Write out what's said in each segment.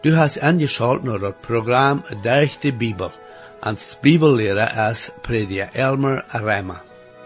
Du hast angeschaltet naar het programma Durch de Bibel. Als Bibellehrer is prediker Elmer Reimer.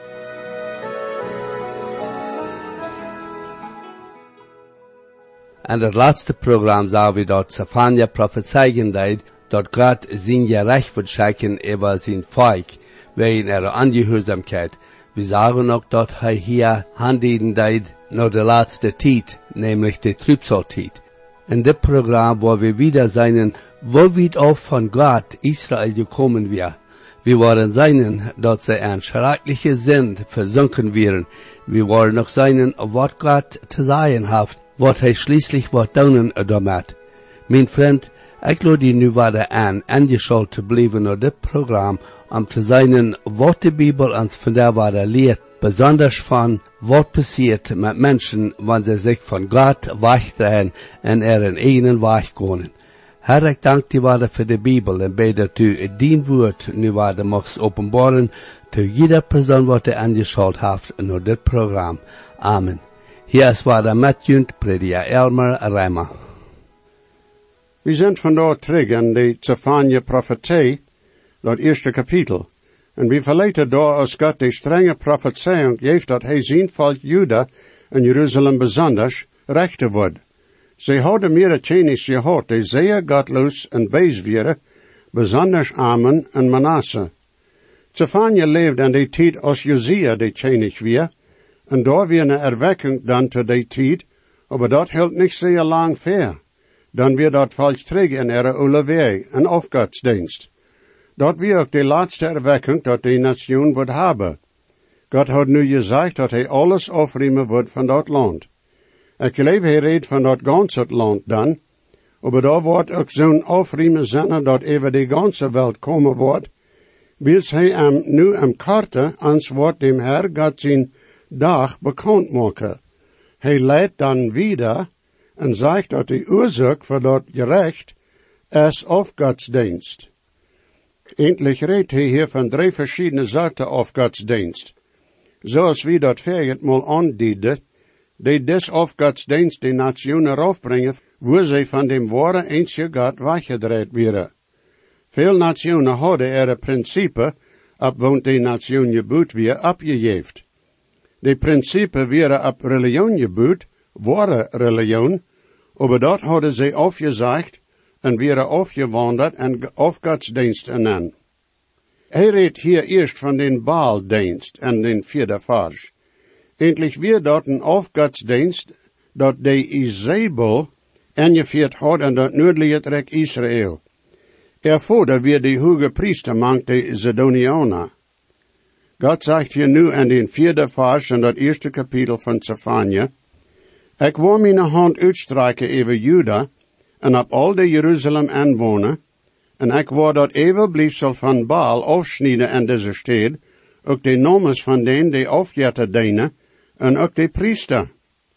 In het laatste programma zagen we dat Zephania prophezeien deed dat God zijn gerecht wird schenken über zijn volk, wegen ihrer Angehoorzaamheid. We zagen ook dat hij hier handelen deed naar de laatste tijd, nämlich de Trübsaltijd. In dit programma waar we wieder zijn, wo wir auch von Gott Israel gekommen wir. Wir wollen sein, dass sie ein schreckliche Sünd versunken wären. Wir wollen noch sein, was Gott zu sagen hat, was er schließlich wird tun damit. Mein Freund, ich lade nu wieder angeschaltet zu bleiben nach dit Programm, zu sein, was die Bibel uns von der Weide lehrt, besonders von, was passiert mit Menschen, wenn sie sich von Gott wegdrehen und ihren eigenen Weg gehen. Herr, ik dank die waarde voor de Bibel en bid dat u dien woord nu waarde mocht openbaren te jeder persoon wat hij aangeschouwd heeft naar dit programma. Amen. Hier is waarde met junt prediker Elmer Reimer. We zijn vandaag terug in de Zephania profetie, dat eerste kapitel. En we verleden daar als God de strenge profetieung geeft dat hij zijn volk Juda en Jeruzalem besonders rechten wordt. Zij hadden meer kennis gehad, die zeer godloos en bees waren, besonders Amen en Manasse. Zephania leefde in die tijd als Josia die kennis was, en daar weer een erwekking dan te die tijd, maar dat hield niet zeer lang ver. Dan weer dat volk terug in ihre oude weg en afgodsdienst. Dat weer ook de laatste erwekking dat die nation wordt hebben. God had nu gezegd dat hij alles afruimen wordt van dat land. Ik geloof hij redt van dat ganse land dan, maar daar wordt ook zo'n afruimen zijn dat over de ganse wereld komen wordt, wils hij nu am karte ans wordt dem Herr God zijn dag bekend maken. Hij leidt dan wieder en zegt dat de oorzaak voor dat gerecht is afgodsdienst. Eindelijk redt hij hier van 3 verschillende soorten afgodsdienst. Zoals we dat verget mal aandieden, die des afgodsdienst de nationen raufbrengen, wo zij van dem ware einzige God weggedreht werden. Veel nationen hadden ihre principe, ab wont die nation geboet weer abgegeven. Die principe werden ab religion geboet, ware religion, aber dat hadden zij afgezegd en werden afgewandeld en afgodsdienst ernannt. Hij redt hier eerst van den Baaldienst en den 4e vers. Endlich wird dort ein Aufgodsdienst, dat de Isabel angeführt hat in dat nördliche Reich Israel. Ervorder wird die hoge Priester mangt de Zidonianer. Gott sagt hier nu in den 4e vers in dat eerste kapitel van Zephania, ik wil mijn hand uitstrijken over Juda en op al de Jeruzalem aanwonen, en ik wil dat overblijfsel van Baal afsnijden in deze stad, ook de nomes van denen die afjetten dienen, en ook de priester.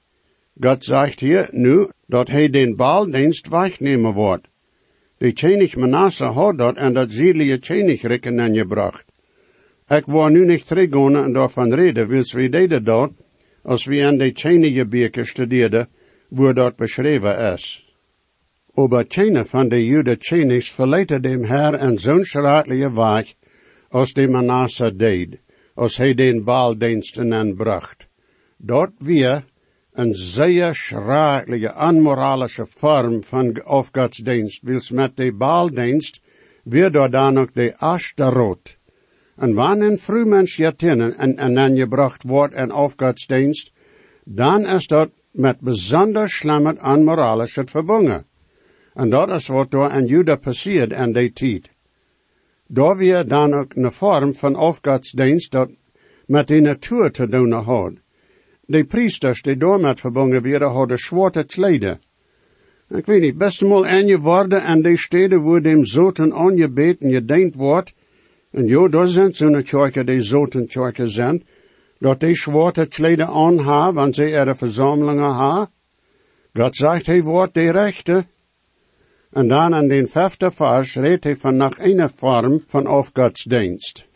God zegt hier nu dat hij den Baaldienst wegnemen wordt. De König Manasse had dat en dat zedelijke Königreiken aangebracht. Ik wil nu niet teruggaan en daarvan reden, wils we deden dat, als we aan de Königebeken studeerden, waar dat beschreven is. Aber keine van de Jude Königs verleten dem Herr en zo'n schratelijke weg, als de Manasse deed, als hij den Baaldiensten aanbracht. Dat weer een zeer schrijnende, onmoralische vorm van afgodsdienst, wils met de Baaldienst weer door dan ook de Ashtaroth. En wanneer een vroegmens jetinnen en aangebracht wordt in afgodsdienst, dan is dat met bijzonder schlimme onmoralische verbonden. En dat is wat door in Juda passiert in die tijd. Daar weer dan ook een vorm van afgodsdienst dat met de natuur te doen had. De priesters die daarmee verbonden werden, hadden zwarte kleden. Ik weet niet, best mal aangeworden en die steden waar dem zoten aangebeten gediend wordt, en ja, daar zijn zo'n kerken die zoten kerken zijn, dat die zwarte kleden aanhaben, want ze ihre verzamelingen hebben. God zegt, hij wordt de rechte. En dan in den 5e vers redt hij van nog een vorm van afgodsdienst.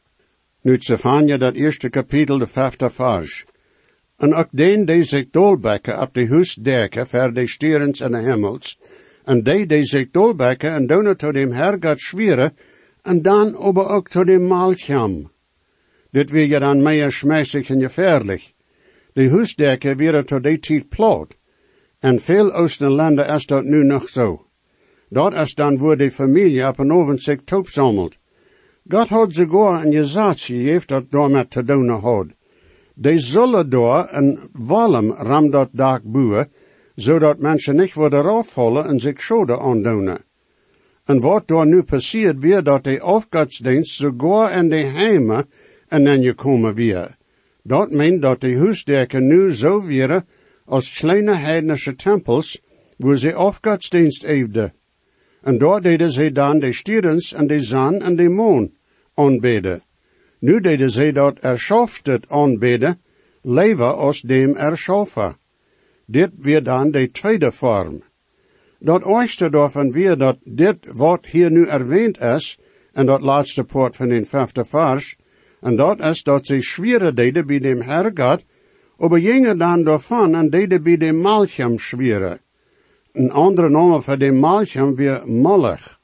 Nu Zephania dat eerste kapitel, de 5e vers. En ook den die zich dolbekken op de huisderken ver de sterens en de hemels, en die zich dolbekken en donen tot dem Herrgott schweren, en dan aber ook tot dem Malcham. Dit weer je dan meer schmeissig en gefährlich. De huisdekken weer tot die tijd ploot. En veel Oostenlanden is dat nu nog zo. Dat is dan waar de familie op een oven zich toepsammelt. God had sogar een gezag gegeven dat daarmee te doen had. Die zullen daar een walm ram dat dak boeien, zodat mensen niet worden afvallen en zich schade aandoen. En wat daar nu passiert weer dat de afgodsdienst sogar in de heimen en dan je komen weer. Dat meent dat de huisdekken nu zo weer als kleine heidnische tempels, waar ze afgodsdienst eefden. En daar deden ze dan de stierens en de zon en de maan aanbeden. Nu deden ze dat erschaffet aanbeden, leven als dem erschaffen. Dit weer dan de tweede vorm. Dat eerste daarvan weer dat dit wat hier nu erwähnt is, en dat laatste poort van de 5e vers, en dat is dat ze schweren deden bij dem Herrgott, aber gingen dan daarvan en deden bij dem Malcham schweren. Een andere naam voor dem Malcham weer Molech.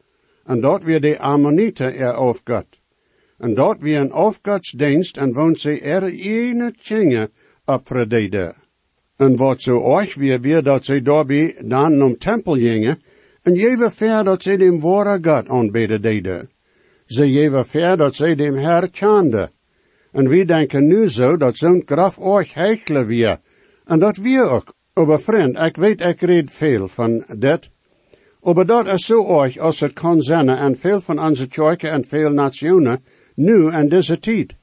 En dat weer de Ammonieten afgod. En dat weer een afgodsdienst en woont ze ene tjinge opverdeden. En wat zo ook weer dat ze daarbij dan om tempel gingen, en jewe ver dat ze dem ware God aanbeden deden. Ze jewe ver dat ze dem Herr tjande. En we denken nu zo dat zo'n graf ook heikel weer. En dat weer ook. Aber vriend, ik weet ik red veel van dit. Aber dat is zo ook als het kan zijn en veel van onze kerken en veel nationen nu en deze tijd.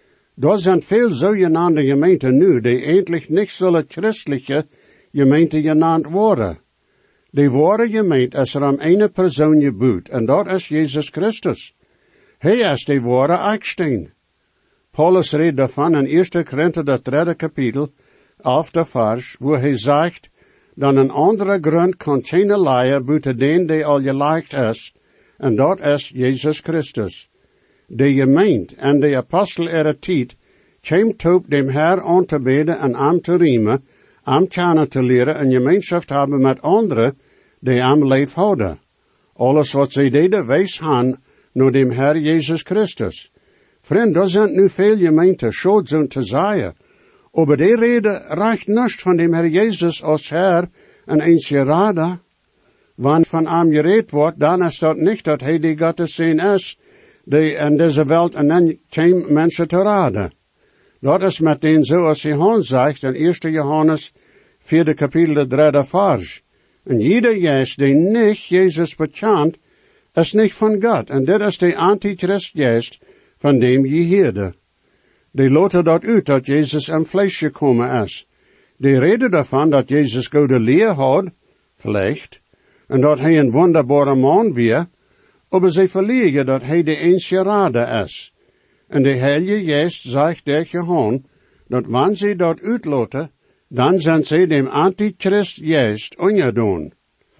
Er zijn veel zogenaamde gemeenten nu die eindelijk niet zullen christelijke gemeente genaamd worden. De ware gemeente is er aan ene persoon gebouwd en dat is Jezus Christus. Hij is de ware eiksteen. Paulus redt daarvan in 1 Korinther dat 3 kapitel, 11e vers, wo hij zegt, dan een andere grond kan geen leien buiten den die al gelijk is, en dat is Jezus Christus. De gemeente en de apostel er tijd, komt op dem Herr aan te beden en aan te riemen, aan kennen te leren en gemeenschap hebben met anderen, die am leef houden. Alles wat zij deden, wees han naar dem Herr Jezus Christus. Vriend, er zijn nu veel gemeenten, schuld zijn te zeggen, aber die reden reicht nicht von dem Herr Jesus als Herr en eens geraden. Wann van hem gereed wordt, dan is dat niet dat hij die Gottes zijn is, die in deze wereld en dan geen mensen te raden. Dat is met den zo als Johannes zegt in 1 Johannes 4 kapitel 3 vers. En jeder geest die niet Jezus bekent, is niet van God. En dit is de antichrist geest van dem je heerde. Die loten dat uit dat Jezus in vlees gekomen is. Die reden daarvan dat Jezus goede leer had, vielleicht, en dat hij een wonderbare man weer, aber ze verliegen dat hij de eens geraden is. En de Heilige Geest zegt tegen hen, dat wanneer ze dat uitloten, dan zijn ze dem Antichrist Geest ongedaan.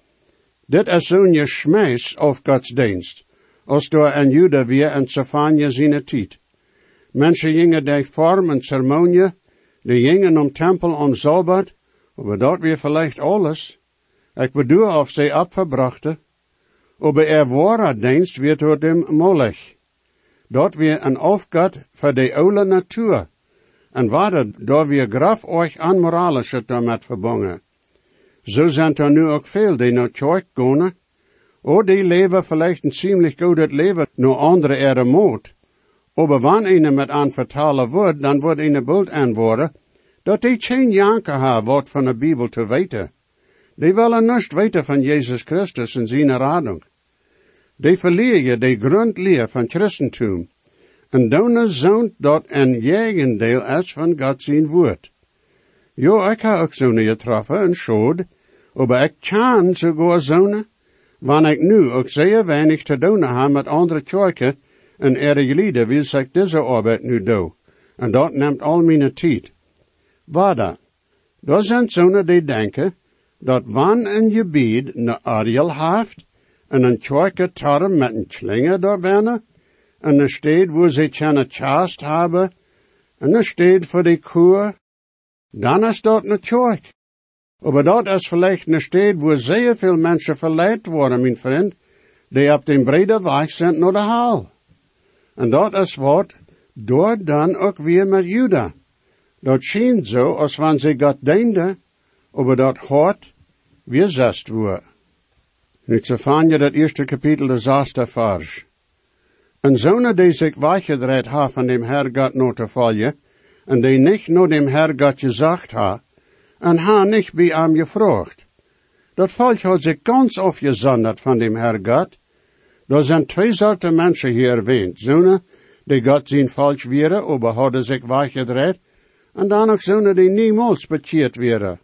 Dit is zo'n geschmeis auf godsdienst, als door een Jude weer en Zephania zijn tijd. Mensen gingen de vorm en ceremonie, die gingen om tempel om Sabbat, aber dat weer vielleicht alles. Ik bedoel of ze opverbrachten, aber ware dienst wird door dem Molech. Dat weer een afgod voor de oude natuur. En waarde, daar weer graf euch anmoralische damit verbonden. Zo zijn er nu ook veel die naar kerk gaan, o die leven vielleicht een ziemlich goed leven, nur andere er moed. Aber wanneer eine met aan vertalen wordt, dan wordt eine bult aanworden, dat die geen janke ha wat van de Bibel te weten. Die willen niets weten van Jezus Christus en zijn radung. Die verlieren de grondleer van Christentum. En dan zoont dat een jegendeel is van God zijn woord. Jo, ik heb ook zo'n getroffen en schoed, aber ik kan sogar zo'n, wanneer ik nu ook zeer weinig te doen heb met andere kerken, en lieden wil zich deze arbeid nu doen. En dat neemt al mijn tijd. Waarda, daar zijn zo'n die denken, dat wanneer een gebied een ariel heeft, en een kerke term met een slinger daar binnen, en een steed waar ze keine chast hebben, en een steed voor de koer, dan is dat een kerk. Aber dort ist vielleicht eine Stadt, wo sehr viele Menschen verleiht worden, mein Freund, die auf dem breiten Weg sind naar de Haal. En dort ist Wort, dort dann auch weer mit Juda. Dort schien so, als wenn sie Gott diende, aber dort hart wie zest woe. Nu Zephania, dat eerste kapitel, de 6e vers. En zonen die zich weggedreid ha van dem Herr Gott no te volgen, en die nicht nur dem Herr Gott gesagt ha, en ha nicht bij hem gevraagd. Dat volk hat sich ganz afgezonderd van dem Herr Gott. Da sind twee soorten mensen hier erwähnt. Zonen die Gott zijn volk wären, aber hadden zich weggedreid, en dan ook zonen die niemals bekeerd wären.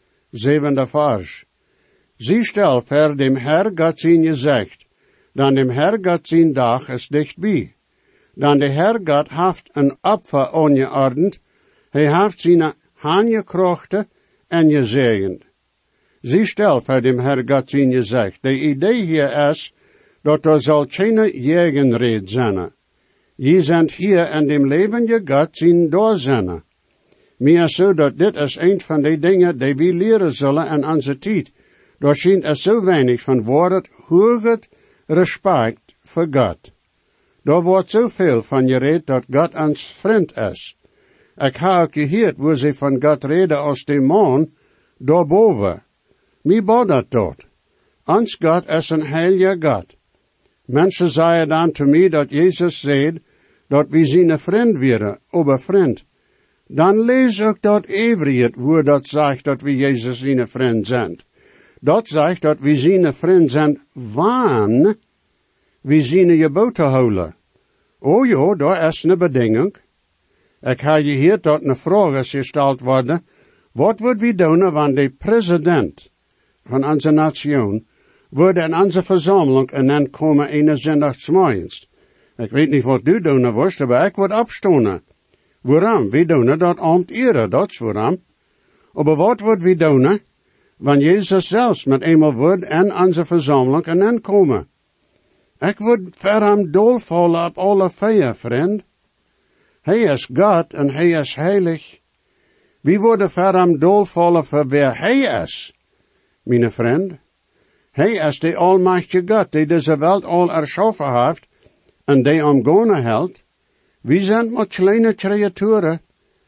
7e vers. Sie stel ver dem Herr Gott zijn gezegd, dan dem Herr Gott zijn dag is dichtbij. Dan de Herr Gott haft een opfer ongeordend, hij haft zijn haan gekrochten en gezegend. Sie stel ver dem Herr Gott zijn gezegd, de idee hier is, dat er zal geen jegenred zijn. Je zijn hier in dem leven je Gott zijn doorzien. Meer zo dat dit is een van de dingen die we leren zullen in onze tijd. Daar schijnt er zo weinig van woord, hoog respect voor God. Daar wordt zoveel van gereed dat God ons vriend is. Ik heb ook gehoord hoe ze van God reden als de man daarboven. Wie boodert dat? Ons God is een heilige God. Mensen zeiden dan te mij dat Jezus zei dat we zijn vriend waren, aber vriend. Dan lees ook dat Evriet, wo dat zegt dat we Jezus zijn vriend zijn. Dat zegt dat we zijn vriend zijn, wanneer we zijn geboten houden. Oh ja, daar is een bedingung. Ik heb gehoord dat een vraag is gesteld worden, wat wordt we doen wanneer de president van onze nation wordt in onze verzameling en dan komen ene zondagsmorgens. Ik weet niet wat du doen wirst, maar ik word opstonen. Waarom? We doen dat amteren, dat is waarom. Maar wat wordt we doen, wanneer Jezus zelfs met eenmaal wordt in onze verzameling en dan komen? Ik word voor hem dolvallen op alle vier, vriend. Hij is God en hij is heilig. We worden voor hem dolvallen voor wie hij is, mijn vriend. Hij is de almachtige God, die deze wereld al erschaffen heeft en die omgone houdt. We zijn maar kleine creaturen.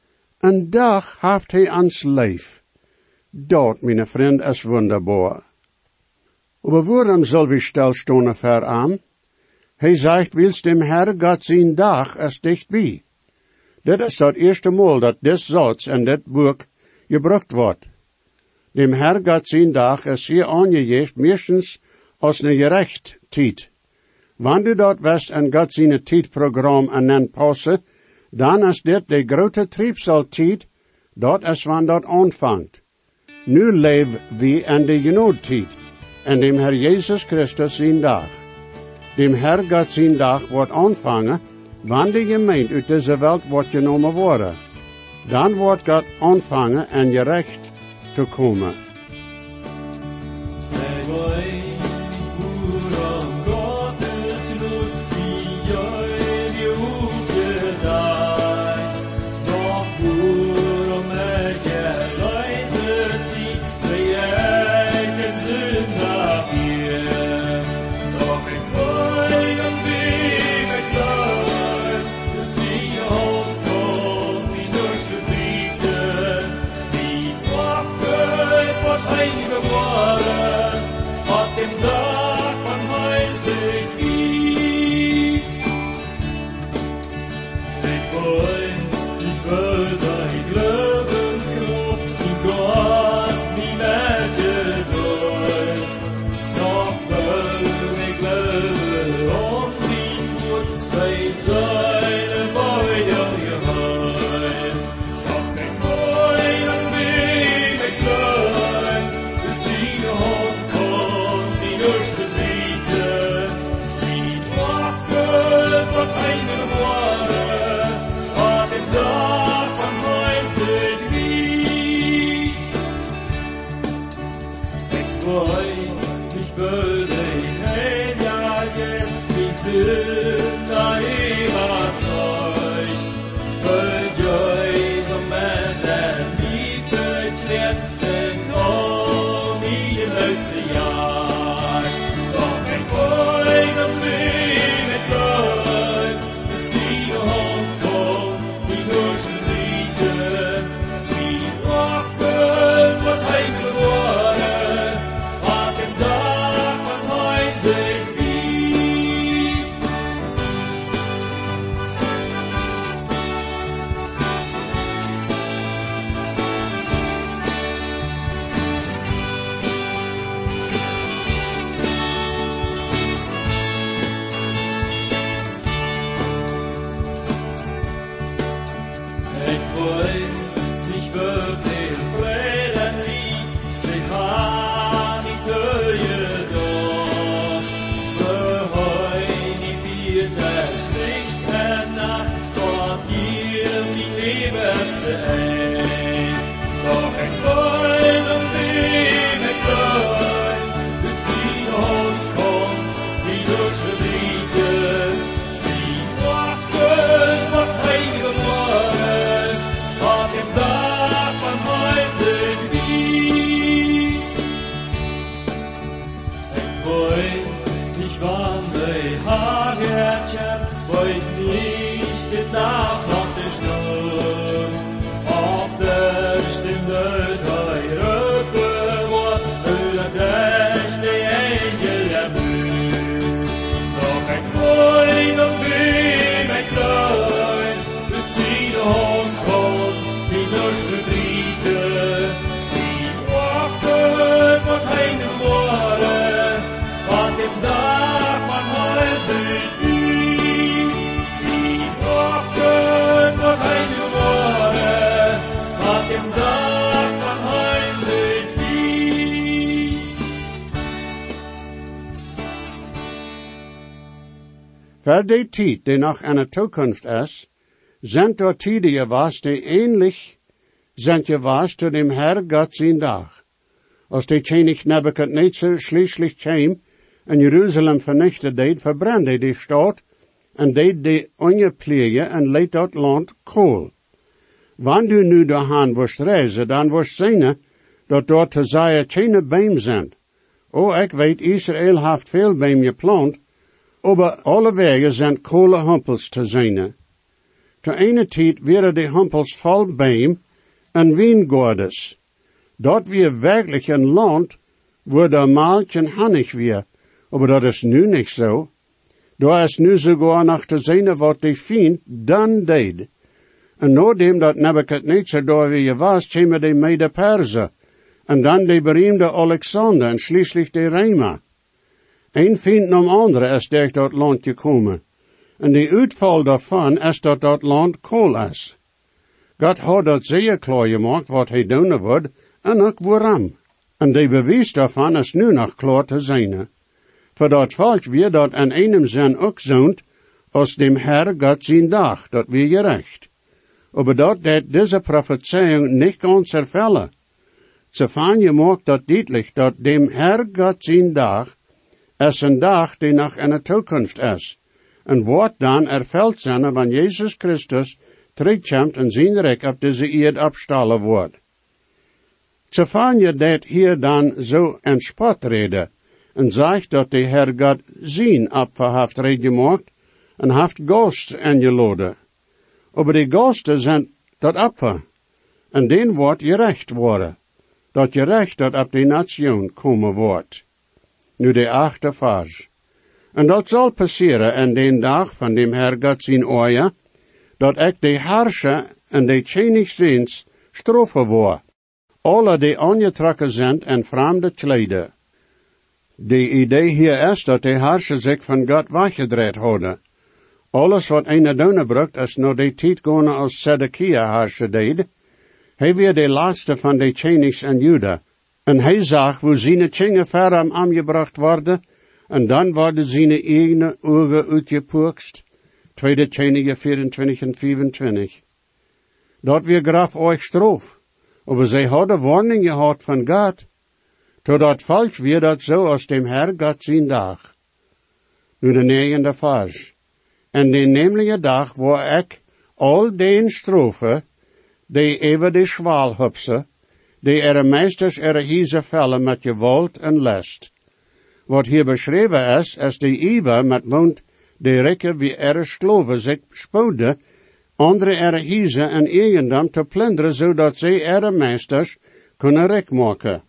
En dag heeft hij ons lief. Dat, mijn vriend, is wonderbaar. Maar waarom zullen we stilstaan voor hem? Hij zegt, wils dem Herr Gott zijn dag is dichtbij. Dit is het eerste maal dat dit Satz in dit boek gebruikt wordt. Dem Herr Gott zijn dag is hier aangegeven meestens als een gerecht tijd. Wanneer du dat wist en Gott zijn tijdprogram en dan passen, dan is dit de grote triebseltijd, dat is wanneer dat aanvangt. Nu leven we in de genoodtijd, en dem Herr Jezus Christus zijn dag. Dem Herr Gott zijn dag wordt aanvangen, wanneer de gemeente uit deze wereld wordt genomen worden. Dan wordt God aanvangen en gerecht te komen. Überzeugt, für Joy, so Messer, Liebe, klärt den Gott. Weise ein. Doch ich wollen und wem ich klein, bis sie noch kommt, wie durch die Rieke. Sie wachten, was heilige Worte, auf dem Dach von Häusern wies. Ich wollt nicht wandern, Hagertchen, wollt nicht den Nacht auf der Stunde, auf der Stimme teure Wort, über das die Engel erblüht. Doch ich wollt und wem ich klein, bis sie noch kommt, wie durch die Rieke. Sie wachten, was heine Worte, auf dem Dach von Häusern wies. Sie wachten, was heine Worte, auf dem Dach von Häusern wies. Für die Zeit, die noch eine Zukunft ist, sind dort Tide gewas, die ähnlich sind gewas zu dem Herr Gott sein Dach. Als die König Nebuchadnezzar schließlich kam und Jerusalem vernichtet deed, verbrandde die Stadt und deed die ungepflege und leed dat Land kohl. Wann du nu dahan wirst reizen, dan wirst zien dat dort te zeggen keine Beim sind. Oh, ik weet, Israël heeft veel Beim geplant, aber alle Wege sind kohlehumpels te zien. Te ene tijd wäre die Humpels voll Beim en Wiengordes. Dort wir wirklich ein Land, wo der Malchen hannig wir, aber das ist nu nicht so. Da ist nu sogar nach te zien wat die Feind dann deed. En nachdem dat Nebuchadnezzar da weer was, kämen die Mede-Perser, en dan die beroemde Alexander en schließlich die Römer. Een Feind nam andere is durch dat Land gekommen. En die uitval daarvan is dat Land kool is. God had dat zeer klaar gemaakt wat hij doen wordt, en ook waarom. En die bewijs daarvan is nu nog klaar te zijn. Voor dat volk weer dat aan einem zin ook zoont, als dem Herr God zijn dag, dat weer gerecht. Aber dat deed deze Prophezeiung nicht ganz erfüllen. Zephania maakt dat deutlich, dat dem Herr God zijn dag, is een dag die nog in de toekomst is. En wordt dan erfüllt zijn, wanneer Jezus Christus terugkomt en zijn rijk op deze eerd opstallen wordt. Zephania deed hier dan zo een spotrede en zegt dat de Herr God zijn opfer heeft red gemaakt en heeft gasten ingeladen. Aber die gasten zijn dat opfer en den wordt gerecht worden, dat gerecht dat op de nation komen wordt. Nu de 8e vers. En dat zal passeren in den dag van dem Herr God zijn oor, dat ik de harscher en de Königsdienst straffen word. Alle die aangetrokken zijn en vreemde kleden. De idee hier is dat de harscher zich van God weggedraaid hadden. Alles wat een doen brukt is naar de tijd gaan als Zedekia harscher deed. Hij weer de laatste van de Königs en Juda. En hij zag hoe zijn tjingen verder aangebracht worden, en dan worden zijn eigen ogen uitgepurkst. 2 Könige 24 en 25. Dat weer graf euch straf. Aber zij hadden warning gehad van God. Totdat volk weer dat zo als dem Herr God zijn dag. Nu de 9e vers. En de nemlige dag waar ik al den strofe, die over de schwaal hupse, die meesters hieze vellen met gewalt en lest. Wat hier beschreven is de Iwa met woont de rikke wie sloven zich spoeden, andere hieze en eigendom te plunderen, zodat zij meesters kunnen rijk maken.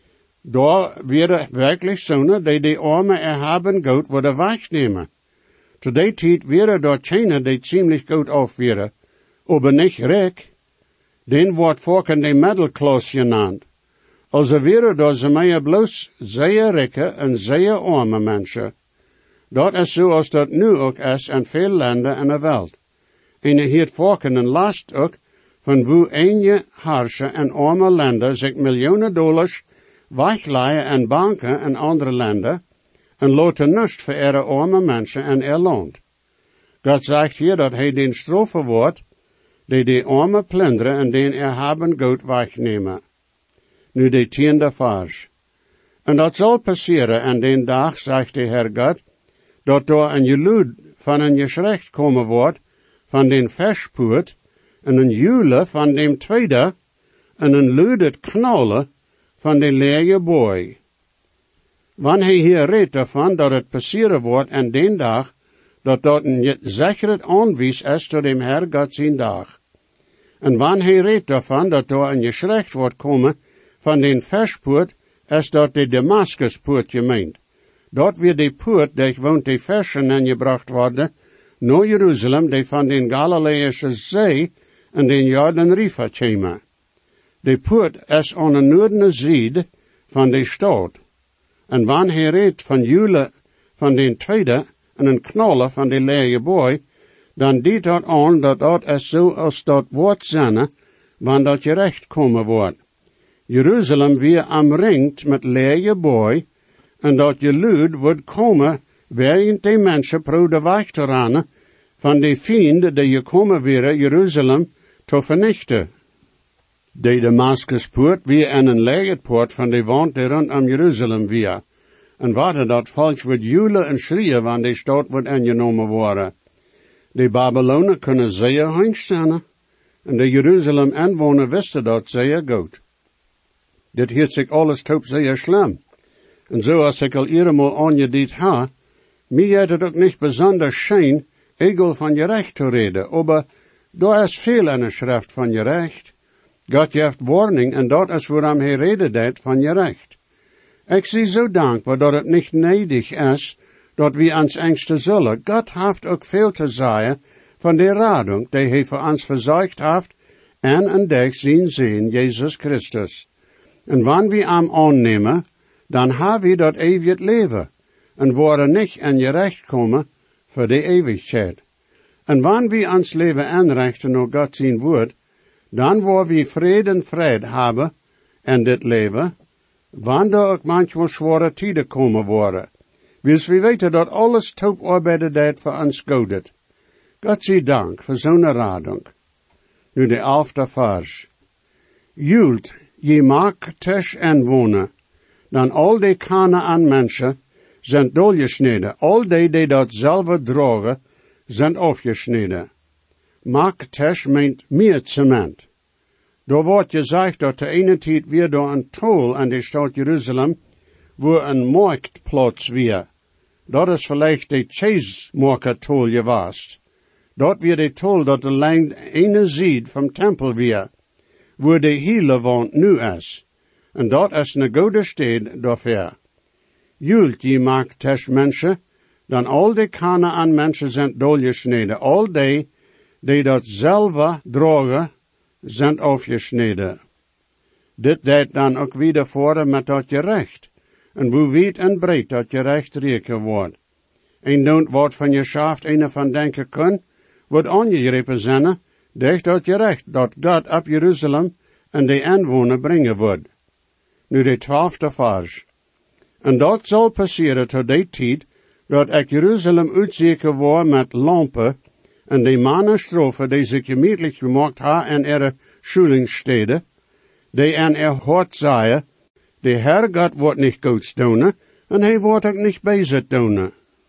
Daar werden werkelijk zonen die de arme erhaben goed worden wegnemen. Zu der tijd wäre dort keiner, die ziemlich gut auf wäre, aber nicht rijk. Den wordt vorken de Mittelklasse genannt. Also wäre da ze meer bloß sehr rijke en sehr arme mensen. Dat is zo als dat nu ook is in veel landen in de wereld. En je hiert vorken een last ook, van wo enge harsche en arme landen zich miljoenen dollars wegleien in banken in andere landen, en laten niets voor arme mensen in land. God zegt hier dat hij den straffen wordt, die arme plunderen en den erhaben goed wegnemen. Nu de 10e vers. En dat zal passeren aan den dag, zegt de Heer God, dat door een geluid van een geschrecht komen wordt, van den verspoort, en een jule van dem tweede, en een luidet knallen van de leege boy. Wanneer hij hier redt ervan dat het passeren wordt aan den dag, dat een zeker aanwijs is tot dem Heer God zijn dag. En wanneer hij redt ervan dat door een geschrecht wordt komen van den verspoort, is dat de Damaskuspoort gemeend. Dat weer de poort, die woont de versen aangebracht worden, naar Jeruzalem, die van den Galileïsche Zee en den Jordanriver komen. De poort is aan de noordelijke zijde van de stad. En wanneer hij redt van jule van den tweede en een knallen van de leege boy, dan dient dat aan dat is zo als dat wordt zijn, wanneer dat gerecht komen wordt. Jeruzalem weer omringd met leege boy, en dat geluid wordt komen, waarin de mensen probeerden weg te rennen, van de vrienden die gekomen waren Jeruzalem te vernichten. De Damaskuspoort weer en een legerpoort van de wand die rondom Jeruzalem weer. En wat dat volk wordt joelen en schreeuwen, wanneer de stad wordt ingenomen worden. De Babylonen kunnen zeer angst zijn, en de Jeruzalem-inwoner wisten dat zeer goed. Dit heeft zich alles top zeer slim. En zoals ik al eenmaal aangediend ha, mij heeft het ook niet besonders schijn, egel van je recht te reden, aber daar is veel in de schrift van je recht. God geeft warning, en dat is waarom hij reden deed van je recht. Ik zie zo dankbaar dat het niet neidig is, dat we ons angsten zullen. God heeft ook veel te zeggen van de radung, die hij voor ons verzorgd heeft, en een dag zien zien, Jezus Christus. En wanneer we hem aannemen, dan hebben we dat eeuwig leven, en worden niet in je recht komen voor de eeuwigheid. En wanneer we ons leven aanrichten naar God zijn woord, dan worden we vrede en vrede hebben in dit leven, wanneer er ook manchmal zware tijden komen worden. Dus we weten dat alles top arbeiden deed voor ons godet. God zij dank voor zo'n radung. Nu de 11e vers. Jult, je Marktes inwoner, dan al die Kanaan mensen zijn doorgesneden, al die dat zelf dragen, zijn afgesneden. Marktes meent meer cement. Daar wordt gezegd dat de ene tijd weer door een tol aan de stad Jeruzalem, wo een marktplaats weer. Dat is vielleicht de cheesemarket-tol geweest. Dat weer de tol dat de lijn ene zijde vom tempel weer, wo de hele wand nu is. En dat is een goede stad daarvoor. Jult je Marktes mensen, dan al die Kanaan mensen zijn doorgesneden, al die dat zelf dragen, zijn afgesneden. Dit deed dan ook weer voor met dat gerecht. En hoe wijd en breed dat gerecht reken wordt. En don't wat van je schaft een van denken kun, wordt aangegrepen zijn, dicht dat gerecht dat God op Jeruzalem en de inwoner brengen wordt. Nu de 12e vers. En dat zal passeren tot die tijd, dat ik Jeruzalem uitzeker word met lampen, en de mannenstrofe die zich gemiddellijk gemaakt ha in ihre schulingssteden, die aan hart zeien, de Herr God wordt niet goed doen, en hij wordt ook niet bezig doen.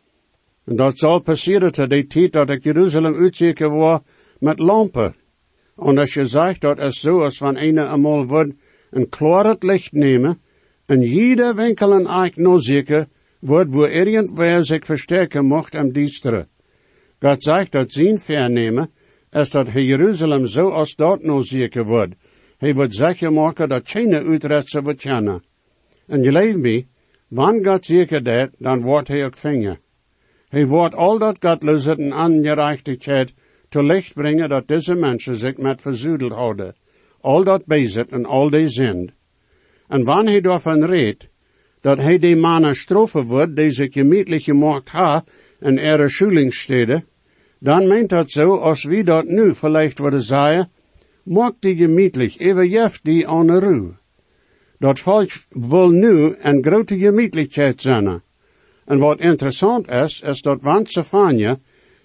En dat zal passeren tot die tijd dat ik Jeruzalem uitzeker word met lampen. En als je zegt dat is zo, als van ene eenmaal wordt een klaar licht nemen, en jeder winkel en eik zeker wordt, wo irgendwer zich versterken mocht am dienstere. God zegt dat zijn vernemen, is dat hij Jeruzalem zo als dat zeker wordt. Hij wordt zeker maken dat geen uitretsen wordt kennen. En je leeft me, wanneer God zeker deed, dan wordt hij ook vinger. Hij wordt al dat godloosheid en ongerechtigheid te licht brengen dat deze mensen zich met verzoedeld houden. Al dat bezit en al die zind. En wanneer hij daarvan redt, dat hij die mannen strofen wordt, die zich gemiddellijk gemaakt ha in ihre schulingssteden, dan meent dat zo, als wie dat nu vielleicht worden zeggen, maak die gemiddellijk, even jeft die aan de ruw. Dat volk wil nu een grote gemiddellijkheid zijn. En wat interessant is dat want Zephania,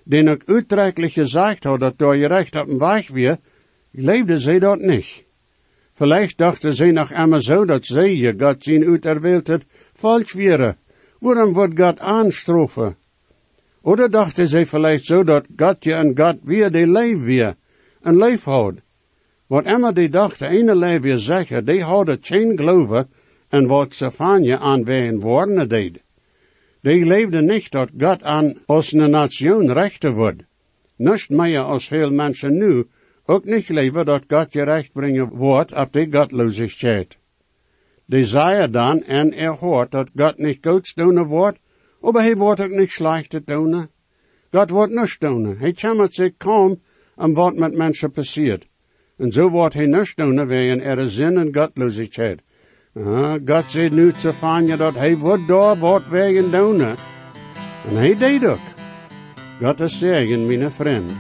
den ik uitdrukkelijk gezegd had dat door je recht op een weg weer, leefden zij dat niet. Vielleicht dachten zij nog immer zo dat zij je God zien uiterwählt het falsch wäre. Waarom wordt God aanstrofen? Oder dachten zij vielleicht zo dat God je en God weer die leef weer, een leef houdt. Wat immer die dachten ene leef weer zeggen, die hadden geen geloven en wat Zephania aan ween worden deed. Die leefden niet dat God aan ons een nation rechten wordt. Nicht meer als veel mensen nu ook niet leven dat God je recht brengen wordt op die godloosheid. Die zeiden dan en hoort dat God niet goeds doen wordt, maar hij wordt ook niet slecht doen. God wordt niets doen. Hij komt zich kalm om wat met mensen passiert. En zo wordt hij niets doen wegen zin en godloosheid. God zei nu te Zephania dat hij wordt daar wat wegen doen. En hij deed ook. God is zegen, mijn vriend.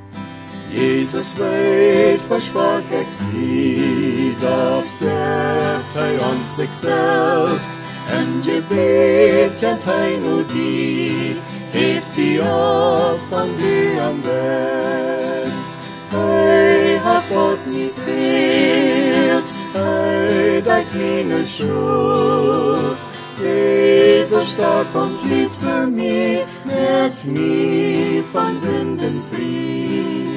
Jesus weet, was schwach ik zie, doch geeft hij ons zichzelf, en je weet, kent hij nu die, heeft die op van die am best. Hij had God niet veelt, hij dat meine schuld. Jezus starb und litt für mich, merkt mich von Sünden frei.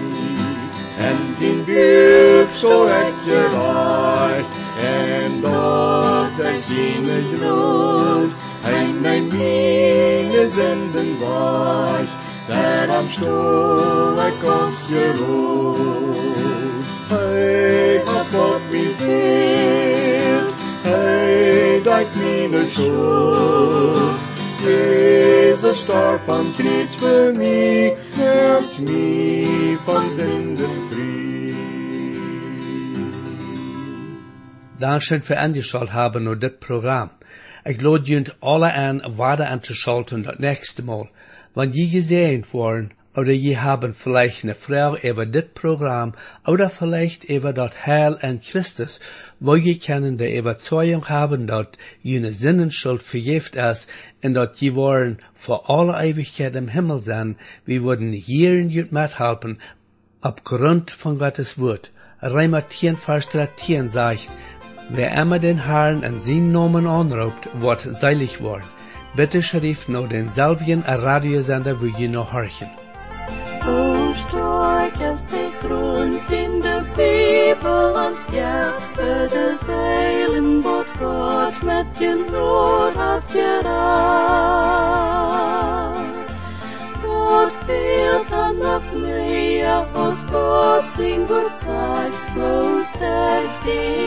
En zijn buik zo echt gereicht, en dort der seine Grund, ein meine Sünden weich, der am Stuhl kommt's geruht. Hey, hat Gott mich fehlt, hey, dat meine Schuld. Jesus starb am Kreuz für mich, macht mich von Sünden frei. Dankeschön für angeschaut haben nur das Programm. Ich lade junt alle an, weiter anzuschalten das nächste Mal. Wenn je gesehen worden, oder je haben vielleicht eine Frage über das Programm, oder vielleicht über das Heil an Christus, wo je können die Überzeugung haben, dass jene Sinnenschuld vergift ist, und dass je wollen vor aller Ewigkeit im Himmel sein, wir würden hier in jut mithelfen, aufgrund von Gottes Wort. Römer 10, Vers 13 sagt, wer immer den Herrn in seinen Namen anruft, wird selig worden. Bitte schrift noch denselben Radiosender, wo je noch horchen. O stark ist der Grund in der Bibel uns gibt, für das Heilen, wo Gott mit dir Not hat gerat. Gott fehlt dann noch mehr, aus Gott sein Wort sagt, bloß der